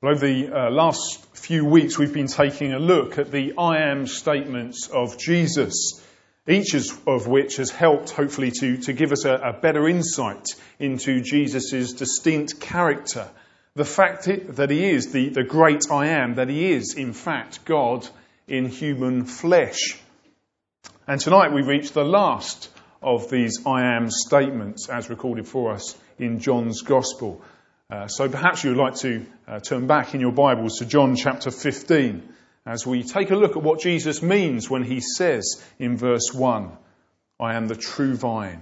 Well, over the last few weeks, we've been taking a look at the I am statements of Jesus, each of which has helped, hopefully, to give us a better insight into Jesus' distinct character. The fact that he is the great I am, that he is, in fact, God in human flesh. And tonight we reach the last of these I am statements as recorded for us in John's Gospel. So perhaps you would like to turn back in your Bibles to John chapter 15 as we take a look at what Jesus means when he says in verse 1, I am the true vine.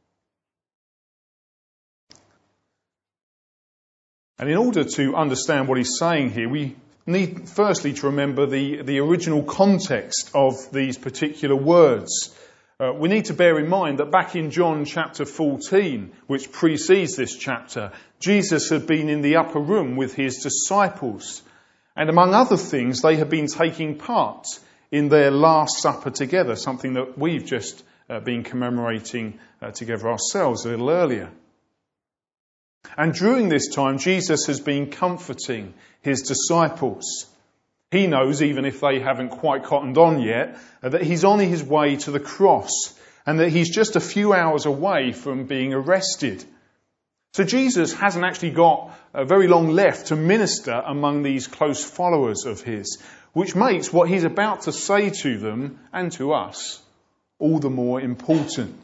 And in order to understand what he's saying here, we need firstly to remember the original context of these particular words. We need to bear in mind that back in John chapter 14, which precedes this chapter, Jesus had been in the upper room with his disciples. And among other things, they had been taking part in their Last Supper together, something that we've just been commemorating together ourselves a little earlier. And during this time, Jesus has been comforting his disciples. He knows, even if they haven't quite cottoned on yet, that he's on his way to the cross and that he's just a few hours away from being arrested. So Jesus hasn't actually got very long left to minister among these close followers of his, which makes what he's about to say to them and to us all the more important.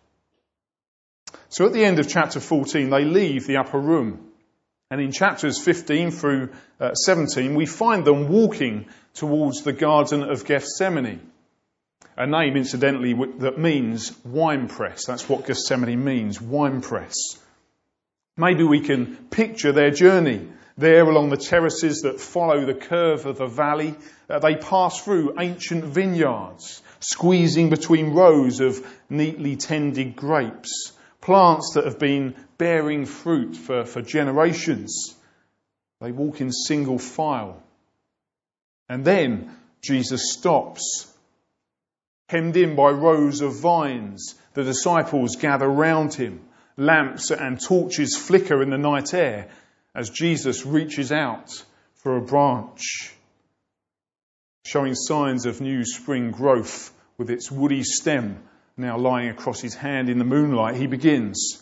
So at the end of chapter 14, they leave the upper room. And in chapters 15 through 17, we find them walking towards the Garden of Gethsemane. A name, incidentally, that means winepress. That's what Gethsemane means, winepress. Maybe we can picture their journey there along the terraces that follow the curve of the valley. They pass through ancient vineyards, squeezing between rows of neatly tended grapes, plants that have been bearing fruit for generations. They walk in single file. And then Jesus stops. Hemmed in by rows of vines, the disciples gather round him. Lamps and torches flicker in the night air as Jesus reaches out for a branch, showing signs of new spring growth with its woody stem now lying across his hand in the moonlight. He begins,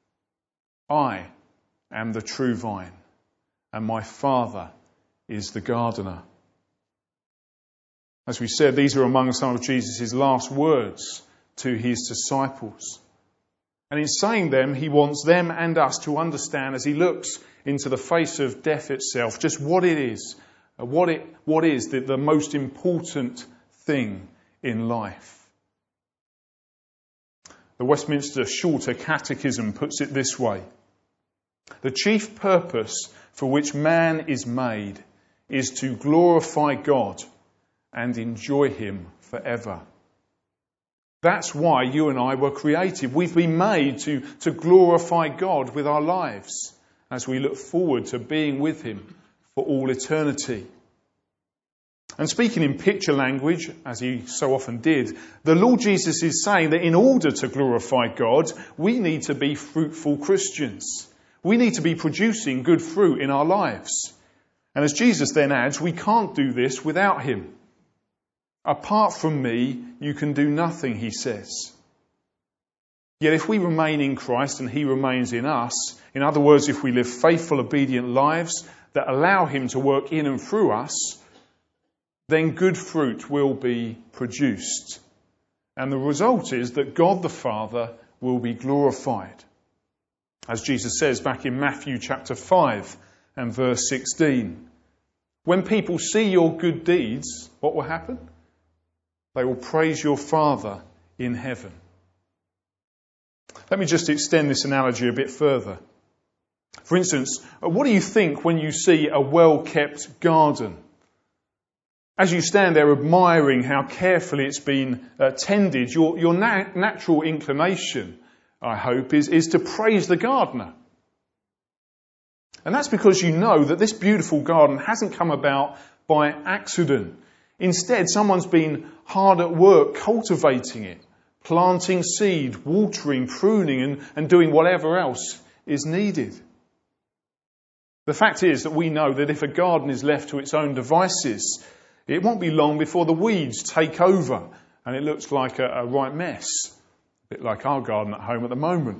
I am the true vine, and my Father is the gardener. As we said, these are among some of Jesus' last words to his disciples. And in saying them, he wants them and us to understand as he looks into the face of death itself, just what it is, what is the most important thing in life. The Westminster Shorter Catechism puts it this way. The chief purpose for which man is made is to glorify God and enjoy him forever. That's why you and I were created. We've been made to glorify God with our lives as we look forward to being with him for all eternity. And speaking in picture language, as he so often did, the Lord Jesus is saying that in order to glorify God, we need to be fruitful Christians. We need to be producing good fruit in our lives. And as Jesus then adds, we can't do this without him. Apart from me, you can do nothing, he says. Yet if we remain in Christ and he remains in us, in other words, if we live faithful, obedient lives that allow him to work in and through us, then good fruit will be produced. And the result is that God the Father will be glorified. As Jesus says back in Matthew chapter 5 and verse 16, when people see your good deeds, what will happen? They will praise your Father in heaven. Let me just extend this analogy a bit further. For instance, what do you think when you see a well-kept garden? As you stand there admiring how carefully it's been tended, your natural inclination, I hope, is to praise the gardener. And that's because you know that this beautiful garden hasn't come about by accident. Instead, someone's been hard at work cultivating it, planting seed, watering, pruning, and doing whatever else is needed. The fact is that we know that if a garden is left to its own devices, it won't be long before the weeds take over and it looks like a right mess. A bit like our garden at home at the moment.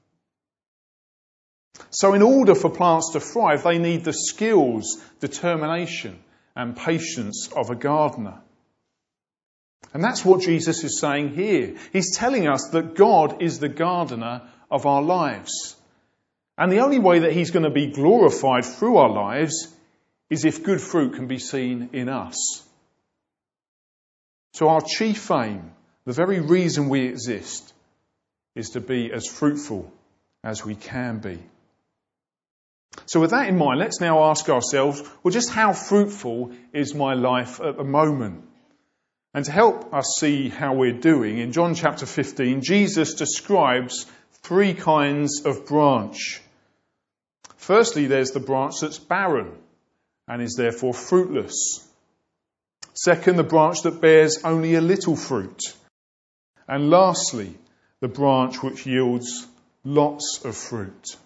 So in order for plants to thrive, they need the skills, determination and patience of a gardener. And that's what Jesus is saying here. He's telling us that God is the gardener of our lives. And the only way that he's going to be glorified through our lives is if good fruit can be seen in us. So our chief aim, the very reason we exist, is to be as fruitful as we can be. So with that in mind, let's now ask ourselves, well, just how fruitful is my life at the moment? And to help us see how we're doing, in John chapter 15, Jesus describes 3 kinds of branch. Firstly, there's the branch that's barren and is therefore fruitless. Second, the branch that bears only a little fruit. And lastly, the branch which yields lots of fruit.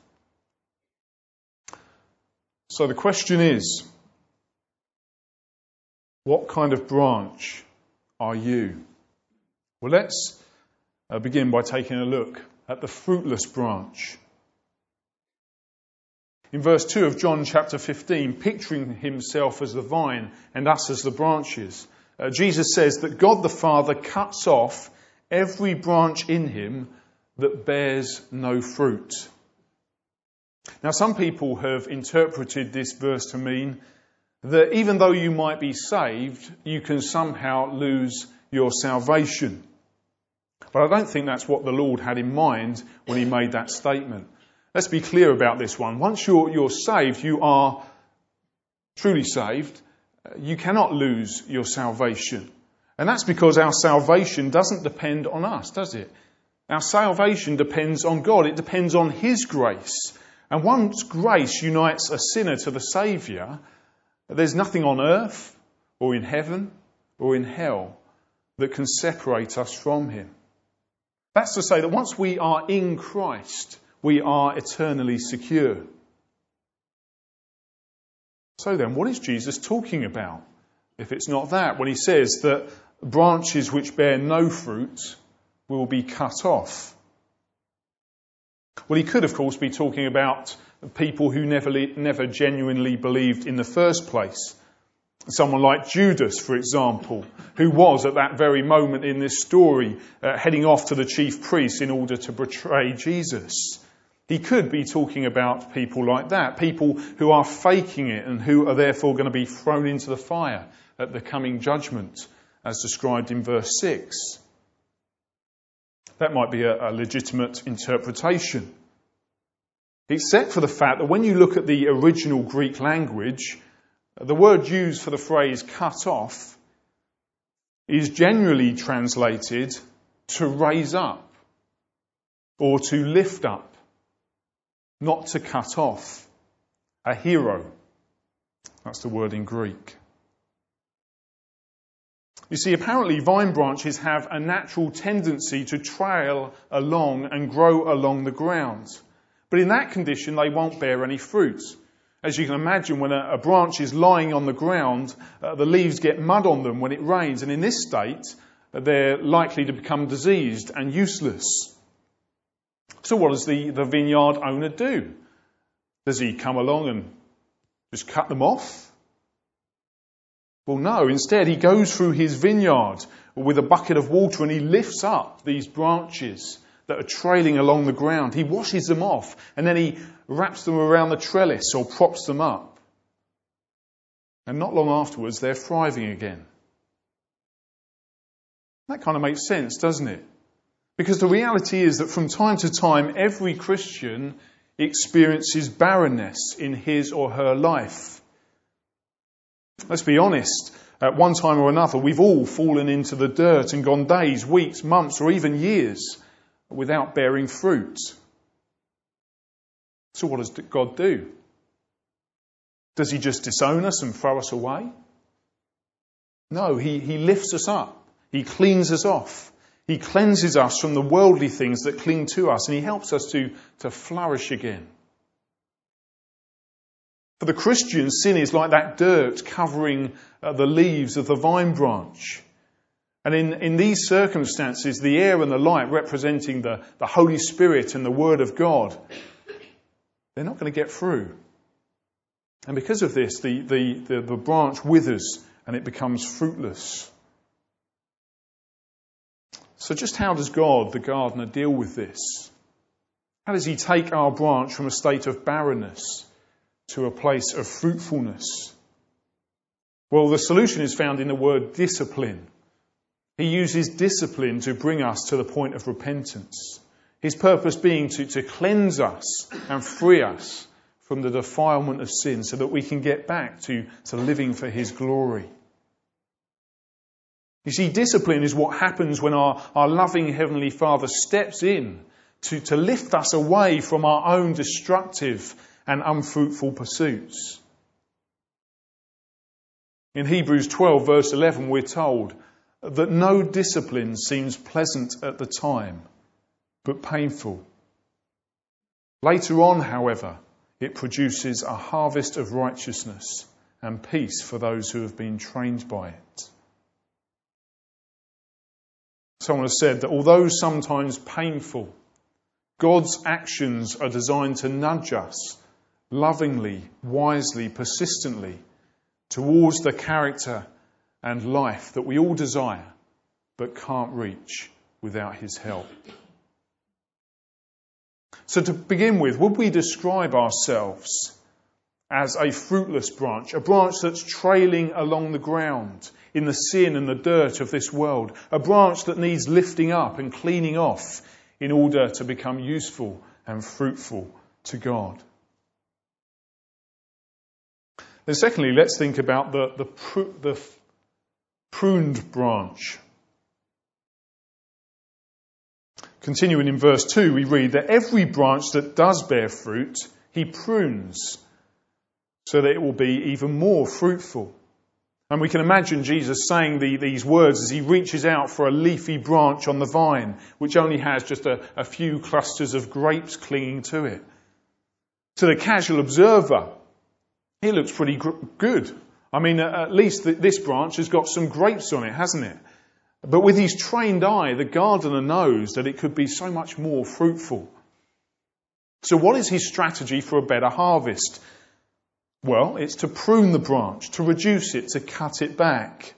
So the question is, what kind of branch are you? Well, let's begin by taking a look at the fruitless branch. In verse 2 of John chapter 15, picturing himself as the vine and us as the branches, Jesus says that God the Father cuts off every branch in him that bears no fruit. Now, some people have interpreted this verse to mean that even though you might be saved, you can somehow lose your salvation. But I don't think that's what the Lord had in mind when he made that statement. Let's be clear about this one. Once you're saved, you are truly saved. You cannot lose your salvation. And that's because our salvation doesn't depend on us, does it? Our salvation depends on God. It depends on his grace. And once grace unites a sinner to the Saviour, there's nothing on earth or in heaven or in hell that can separate us from him. That's to say that once we are in Christ, we are eternally secure. So then, what is Jesus talking about? If it's not that, when he says that branches which bear no fruit will be cut off. Well, he could, of course, be talking about people who never genuinely believed in the first place. Someone like Judas, for example, who was at that very moment in this story heading off to the chief priests in order to betray Jesus. He could be talking about people like that, people who are faking it and who are therefore going to be thrown into the fire at the coming judgment, as described in verse 6. That might be a legitimate interpretation. Except for the fact that when you look at the original Greek language, the word used for the phrase cut off is generally translated to raise up or to lift up, not to cut off. A hero. That's the word in Greek. You see, apparently vine branches have a natural tendency to trail along and grow along the ground. But in that condition, they won't bear any fruit. As you can imagine, when a branch is lying on the ground, the leaves get mud on them when it rains. And in this state, they're likely to become diseased and useless. So what does the vineyard owner do? Does he come along and just cut them off? Well, no. Instead, he goes through his vineyard with a bucket of water and he lifts up these branches that are trailing along the ground. He washes them off and then he wraps them around the trellis or props them up. And not long afterwards, they're thriving again. That kind of makes sense, doesn't it? Because the reality is that from time to time, every Christian experiences barrenness in his or her life. Let's be honest, at one time or another, we've all fallen into the dirt and gone days, weeks, months, or even years without bearing fruit. So what does God do? Does he just disown us and throw us away? No, he lifts us up. He cleans us off. He cleanses us from the worldly things that cling to us, and he helps us to flourish again. For the Christian, sin is like that dirt covering the leaves of the vine branch. And in these circumstances, the air and the light representing the Holy Spirit and the Word of God, they're not going to get through. And because of this, the branch withers and it becomes fruitless. So just how does God, the gardener, deal with this? How does he take our branch from a state of barrenness to a place of fruitfulness? Well, the solution is found in the word discipline. He uses discipline to bring us to the point of repentance. His purpose being to cleanse us and free us from the defilement of sin so that we can get back to living for his glory. You see, discipline is what happens when our loving Heavenly Father steps in to lift us away from our own destructive and unfruitful pursuits. In Hebrews 12 verse 11 we're told that no discipline seems pleasant at the time, but painful. Later on, however, it produces a harvest of righteousness and peace for those who have been trained by it. Someone has said that although sometimes painful, God's actions are designed to nudge us lovingly, wisely, persistently towards the character and life that we all desire but can't reach without his help. So to begin with, would we describe ourselves as a fruitless branch, a branch that's trailing along the ground in the sin and the dirt of this world, a branch that needs lifting up and cleaning off in order to become useful and fruitful to God? Then secondly, let's think about the pruned branch. Continuing in verse 2, we read that every branch that does bear fruit, he prunes, so that it will be even more fruitful. And we can imagine Jesus saying these words as he reaches out for a leafy branch on the vine, which only has just a few clusters of grapes clinging to it. To the casual observer, it looks pretty good. I mean, at least this branch has got some grapes on it, hasn't it? But with his trained eye, the gardener knows that it could be so much more fruitful. So what is his strategy for a better harvest? Well, it's to prune the branch, to reduce it, to cut it back.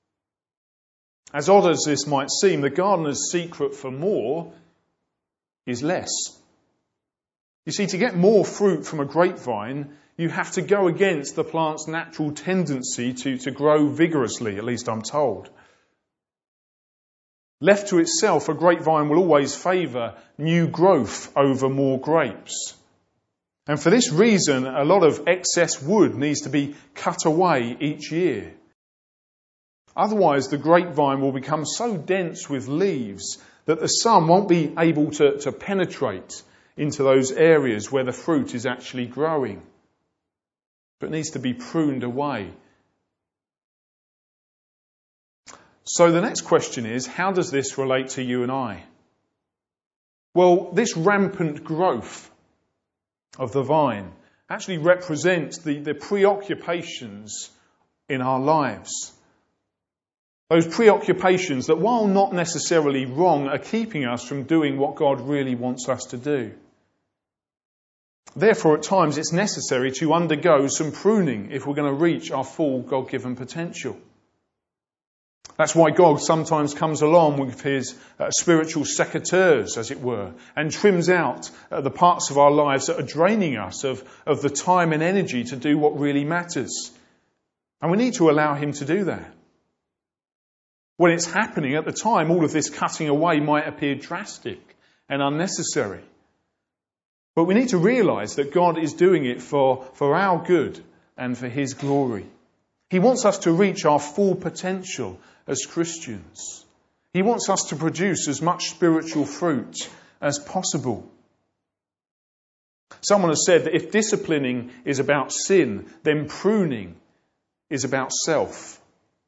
As odd as this might seem, the gardener's secret for more is less. You see, to get more fruit from a grapevine, you have to go against the plant's natural tendency to grow vigorously, at least I'm told. Left to itself, a grapevine will always favour new growth over more grapes. And for this reason, a lot of excess wood needs to be cut away each year. Otherwise, the grapevine will become so dense with leaves that the sun won't be able to penetrate into those areas where the fruit is actually growing. But it needs to be pruned away. So the next question is, how does this relate to you and I? Well, this rampant growth of the vine actually represents the preoccupations in our lives. Those preoccupations that, while not necessarily wrong, are keeping us from doing what God really wants us to do. Therefore, at times it's necessary to undergo some pruning if we're going to reach our full God-given potential. That's why God sometimes comes along with his spiritual secateurs, as it were, and trims out the parts of our lives that are draining us of the time and energy to do what really matters. And we need to allow him to do that. When it's happening at the time, all of this cutting away might appear drastic and unnecessary. But we need to realise that God is doing it for our good and for his glory. He wants us to reach our full potential as Christians. He wants us to produce as much spiritual fruit as possible. Someone has said that if disciplining is about sin, then pruning is about self.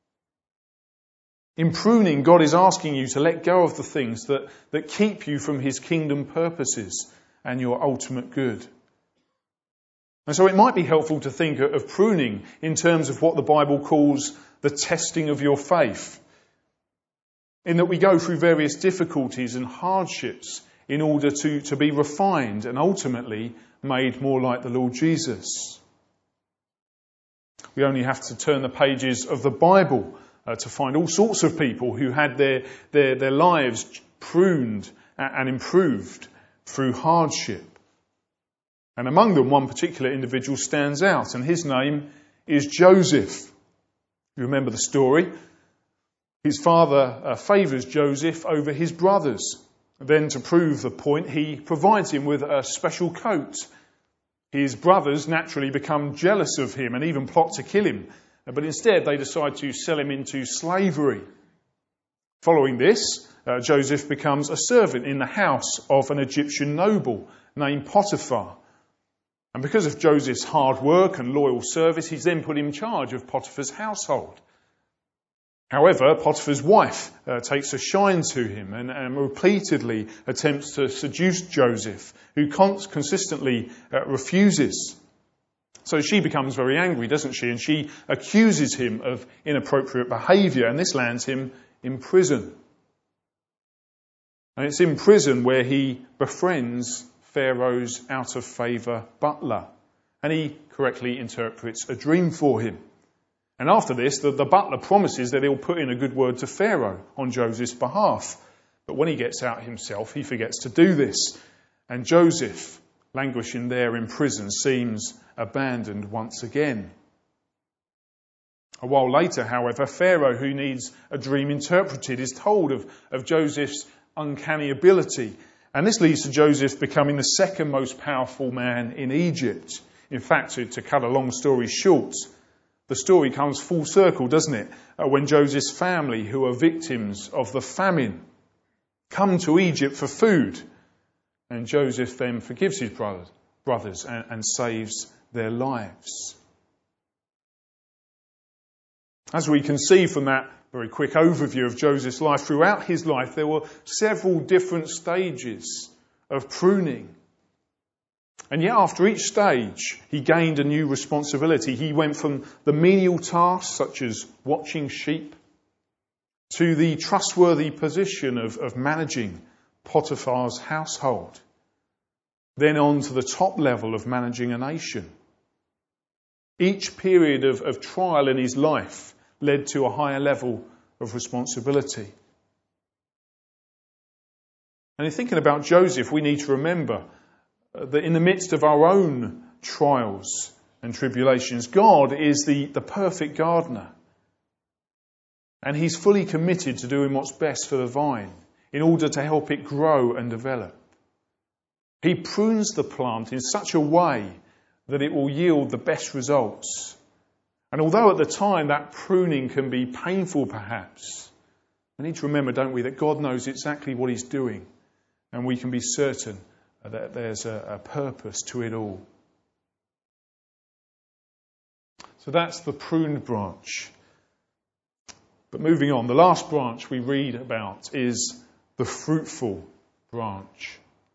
In pruning, God is asking you to let go of the things that keep you from his kingdom purposes and your ultimate good. And so it might be helpful to think of pruning in terms of what the Bible calls the testing of your faith, in that we go through various difficulties and hardships in order to be refined and ultimately made more like the Lord Jesus. We only have to turn the pages of the Bible to find all sorts of people who had their lives pruned and improved through hardship. And among them, one particular individual stands out, and his name is Joseph. You remember the story? His father favours Joseph over his brothers. Then, to prove the point, he provides him with a special coat. His brothers naturally become jealous of him and even plot to kill him. But instead, they decide to sell him into slavery. Following this, Joseph becomes a servant in the house of an Egyptian noble named Potiphar. And because of Joseph's hard work and loyal service, he's then put in charge of Potiphar's household. However, Potiphar's wife takes a shine to him and repeatedly attempts to seduce Joseph, who consistently refuses. So she becomes very angry, doesn't she? And she accuses him of inappropriate behaviour, and this lands him in prison. And it's in prison where he befriends Pharaoh's out-of-favour butler, and he correctly interprets a dream for him. And after this, the butler promises that he'll put in a good word to Pharaoh on Joseph's behalf. But when he gets out himself, he forgets to do this. And Joseph, languishing there in prison, seems abandoned once again. A while later, however, Pharaoh, who needs a dream interpreted, is told of Joseph's uncanny ability. And this leads to Joseph becoming the second most powerful man in Egypt. In fact, to cut a long story short, the story comes full circle, doesn't it? When Joseph's family, who are victims of the famine, come to Egypt for food. And Joseph then forgives his brothers and saves their lives. As we can see from that very quick overview of Joseph's life, throughout his life there were several different stages of pruning. And yet after each stage, he gained a new responsibility. He went from the menial tasks, such as watching sheep, to the trustworthy position of managing Potiphar's household. Then on to the top level of managing a nation. Each period of trial in his life led to a higher level of responsibility. And in thinking about Joseph, we need to remember that in the midst of our own trials and tribulations, God is the perfect gardener. And he's fully committed to doing what's best for the vine in order to help it grow and develop. He prunes the plant in such a way that it will yield the best results. And although at the time that pruning can be painful perhaps, we need to remember, don't we, that God knows exactly what he's doing, and we can be certain that there's a purpose to it all. So that's the pruned branch. But moving on, the last branch we read about is the fruitful branch.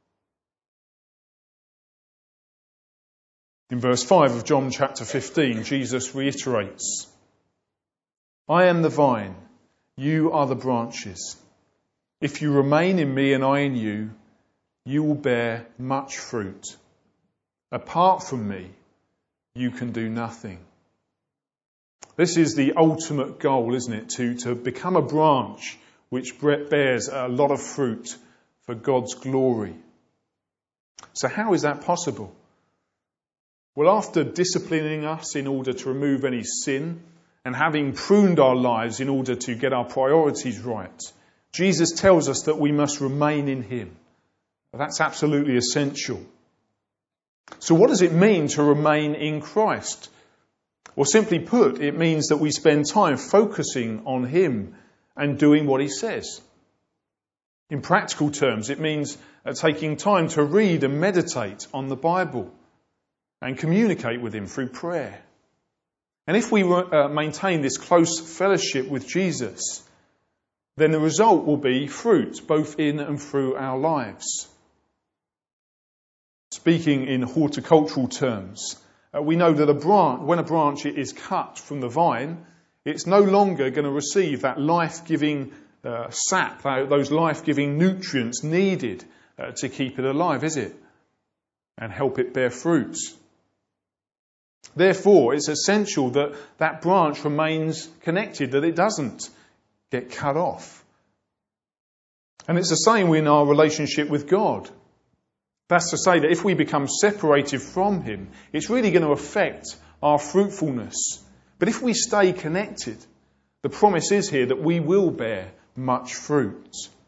In verse 5 of John chapter 15, Jesus reiterates, "I am the vine, you are the branches. If you remain in me and I in you, you will bear much fruit. Apart from me, you can do nothing." This is the ultimate goal, isn't it? To become a branch which bears a lot of fruit for God's glory. So how is that possible? Well, after disciplining us in order to remove any sin and having pruned our lives in order to get our priorities right, Jesus tells us that we must remain in him. That's absolutely essential. So what does it mean to remain in Christ? Well, simply put, it means that we spend time focusing on him and doing what he says. In practical terms, it means taking time to read and meditate on the Bible and communicate with him through prayer. And if we maintain this close fellowship with Jesus, then the result will be fruit, both in and through our lives. Speaking in horticultural terms, we know that when a branch is cut from the vine, it's no longer going to receive that life-giving sap, those life-giving nutrients needed to keep it alive, is it? And help it bear fruit. Therefore, it's essential that that branch remains connected, that it doesn't get cut off. And it's the same in our relationship with God. That's to say that if we become separated from Him, it's really going to affect our fruitfulness. But if we stay connected, the promise is here that we will bear much fruit.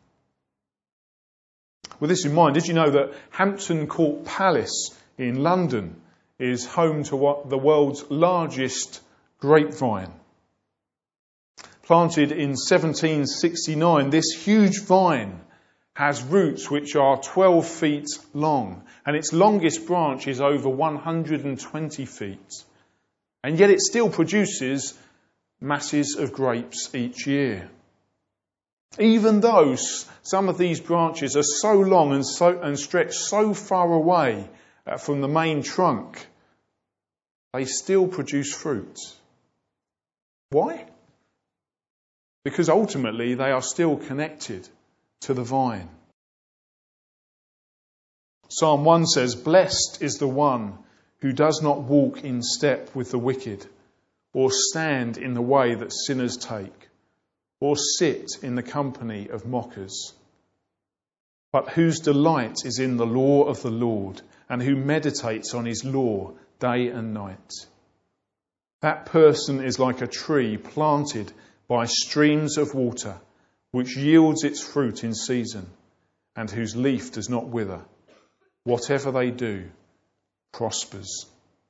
With this in mind, did you know that Hampton Court Palace in London is home to the world's largest grapevine? Planted in 1769, this huge vine has roots which are 12 feet long, and its longest branch is over 120 feet. And yet it still produces masses of grapes each year. Even though some of these branches are so long and stretch so far away from the main trunk, they still produce fruit. Why? Because ultimately they are still connected to the vine. Psalm 1 says, "Blessed is the one who does not walk in step with the wicked, or stand in the way that sinners take, or sit in the company of mockers, but whose delight is in the law of the Lord, and who meditates on his law day and night. That person is like a tree planted by streams of water, which yields its fruit in season, and whose leaf does not wither. Whatever they do prospers."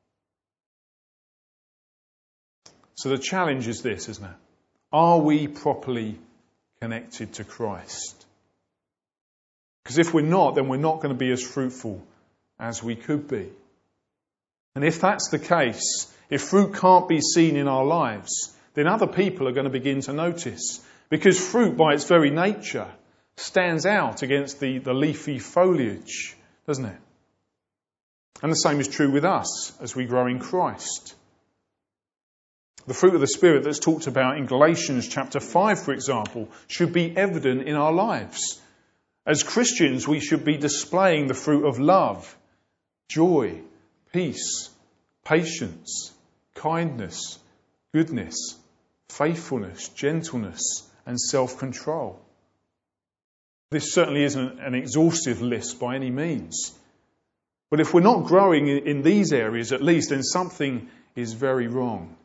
So the challenge is this, isn't it? Are we properly connected to Christ? Because if we're not, then we're not going to be as fruitful as we could be. And if that's the case, if fruit can't be seen in our lives, then other people are going to begin to notice. Because fruit, by its very nature, stands out against the leafy foliage, doesn't it? And the same is true with us as we grow in Christ. The fruit of the Spirit that's talked about in Galatians chapter 5, for example, should be evident in our lives. As Christians, we should be displaying the fruit of love, joy, peace, patience, kindness, goodness, faithfulness, gentleness, and self-control. This certainly isn't an exhaustive list by any means. But if we're not growing in these areas at least, then something is very wrong.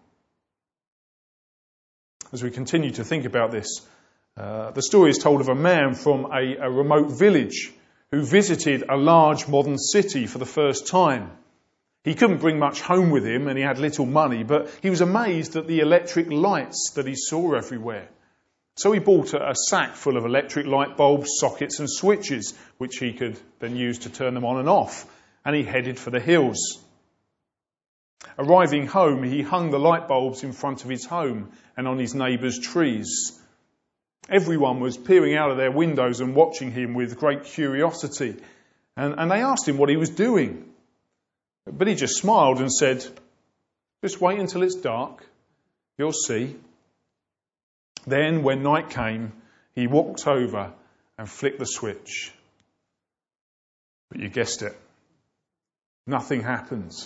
As we continue to think about this, the story is told of a man from a remote village who visited a large modern city for the first time. He couldn't bring much home with him and he had little money, but he was amazed at the electric lights that he saw everywhere. So he bought a sack full of electric light bulbs, sockets and switches, which he could then use to turn them on and off, and he headed for the hills. Arriving home, he hung the light bulbs in front of his home and on his neighbours' trees. Everyone was peering out of their windows and watching him with great curiosity, and they asked him what he was doing. But he just smiled and said, "Just wait until it's dark. You'll see." Then, when night came, he walked over and flicked the switch. But you guessed it. Nothing happens.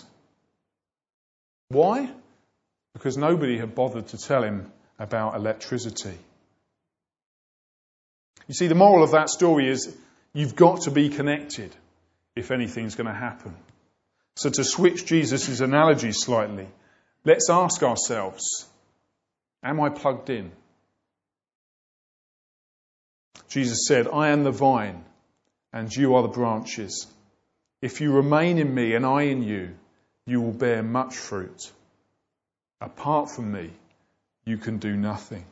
Why? Because nobody had bothered to tell him about electricity. You see, the moral of that story is you've got to be connected if anything's going to happen. So to switch Jesus' analogy slightly, let's ask ourselves, am I plugged in? Jesus said, "I am the vine, and you are the branches. If you remain in me and I in you, you will bear much fruit. Apart from me, you can do nothing."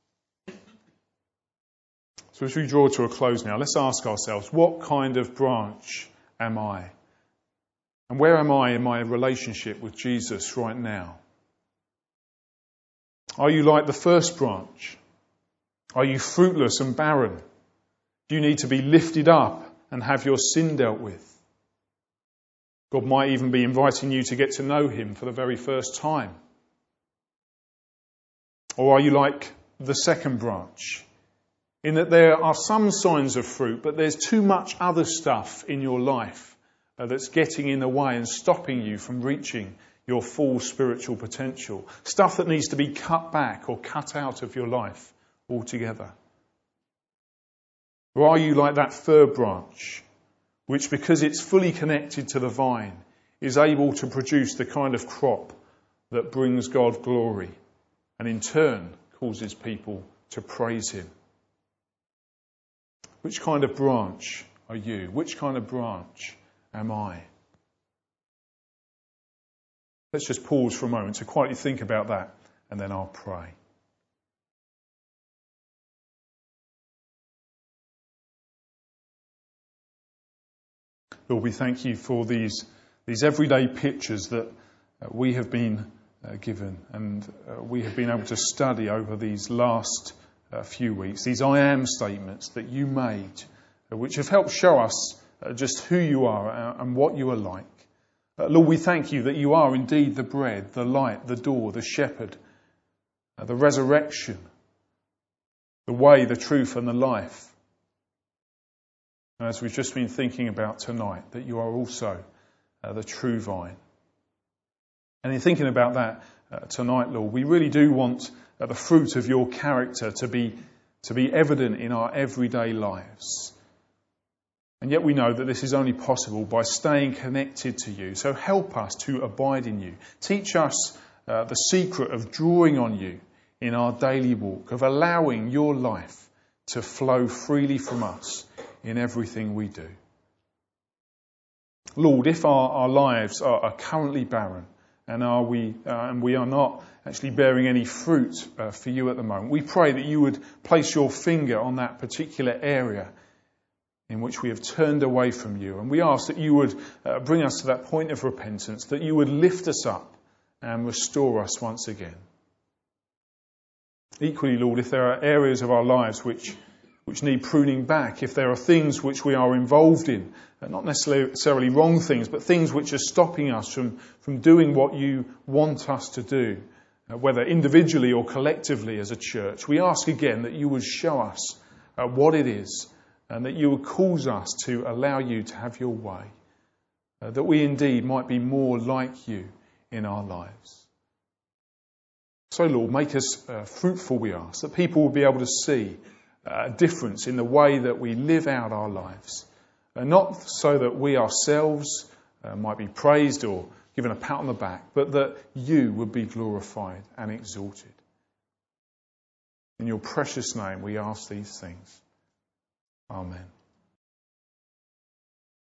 So as we draw to a close now, let's ask ourselves, what kind of branch am I? And where am I in my relationship with Jesus right now? Are you like the first branch? Are you fruitless and barren? Do you need to be lifted up and have your sin dealt with? God might even be inviting you to get to know him for the very first time. Or are you like the second branch, in that there are some signs of fruit, but there's too much other stuff in your life that's getting in the way and stopping you from reaching your full spiritual potential? Stuff that needs to be cut back or cut out of your life altogether. Or are you like that third branch, which, because it's fully connected to the vine, is able to produce the kind of crop that brings God glory and in turn causes people to praise him? Which kind of branch are you? Which kind of branch am I? Let's just pause for a moment to quietly think about that, and then I'll pray. Lord, we thank you for these everyday pictures that we have been given and we have been able to study over these last few weeks. These I am statements that you made, which have helped show us just who you are and what you are like. Lord, we thank you that you are indeed the bread, the light, the door, the shepherd, the resurrection, the way, the truth and the life. And as we've just been thinking about tonight, that you are also the true vine. And in thinking about that tonight, Lord, we really do want the fruit of your character to be evident in our everyday lives. And yet we know that this is only possible by staying connected to you. So help us to abide in you. Teach us the secret of drawing on you in our daily walk, of allowing your life to flow freely from us in everything we do. Lord, if our lives are currently barren and we are not actually bearing any fruit for you at the moment, we pray that you would place your finger on that particular area in which we have turned away from you. And we ask that you would bring us to that point of repentance, that you would lift us up and restore us once again. Equally, Lord, if there are areas of our lives which need pruning back, if there are things which we are involved in, not necessarily wrong things, but things which are stopping us from doing what you want us to do, whether individually or collectively as a church, we ask again that you would show us what it is and that you would cause us to allow you to have your way, that we indeed might be more like you in our lives. So, Lord, make us fruitful, we ask, that people will be able to see a difference in the way that we live out our lives. Not so that we ourselves might be praised or given a pat on the back, but that you would be glorified and exalted. In your precious name we ask these things. Amen.